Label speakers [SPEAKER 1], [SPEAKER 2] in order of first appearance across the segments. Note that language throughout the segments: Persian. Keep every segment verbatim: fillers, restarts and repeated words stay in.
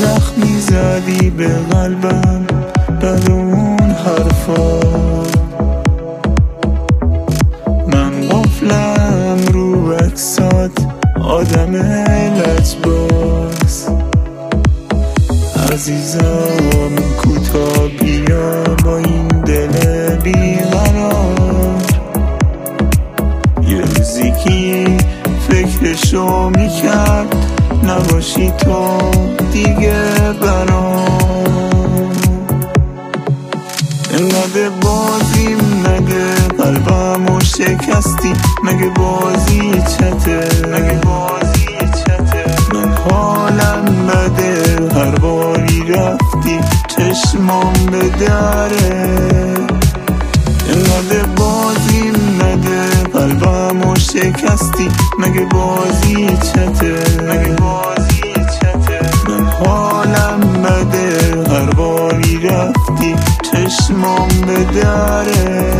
[SPEAKER 1] زخمی زدی به قلبم بعد اون حرفا. من غفلم رو عکسات آدم لجباز. عزیزم کوتا بیا با این دل بیقرار. یه روزی کی فکرشو میکرد نباشی تو دیگه برام. انقدر بازیم مگه قلبمو شکستی؟ مگه بازی چته؟ مگه بازی چته؟ من حالم بده هر باری رفتی چشمام به دره. انقدر بازیم مگه قلبمو شکستی؟ مگه بازی چته؟ مگه بازی چته؟ من حالم بده هر باری رفتی چشمام به دره.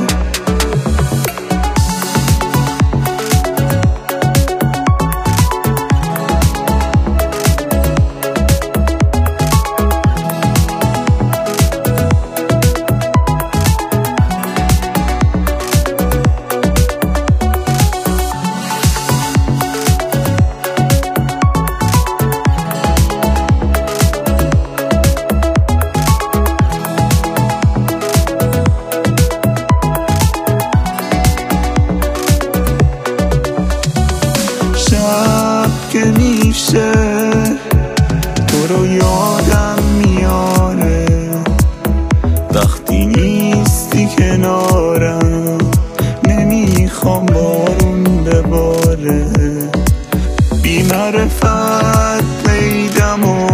[SPEAKER 1] شب که میشه تو رو یادم میاره، وقتی نیستی کنارم نمیخوام بارون بباره. بی معرفت پیدم و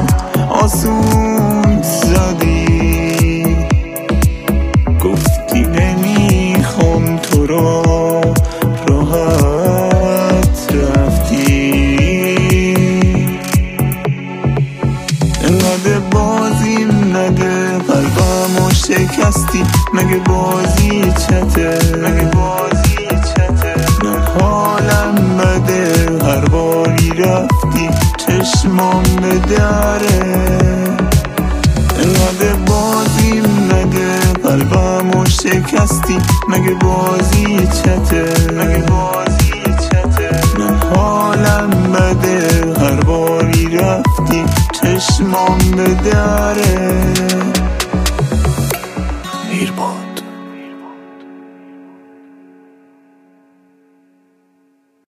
[SPEAKER 1] آسون زدی، گفتی نمیخوام تو رو راحت رفتی. انقدر بازیم مگه قلبمو شکستی؟ مگه بازی چته؟ مگه بازی چته؟ من حالم بده هر باری رفتی چشمام به دره. انقدر بازیم مگه قلبمو شکستی؟ مگه بازی چته؟ مگه بازی چته؟ من حالم بده هر باری رفتی چشمام به دره.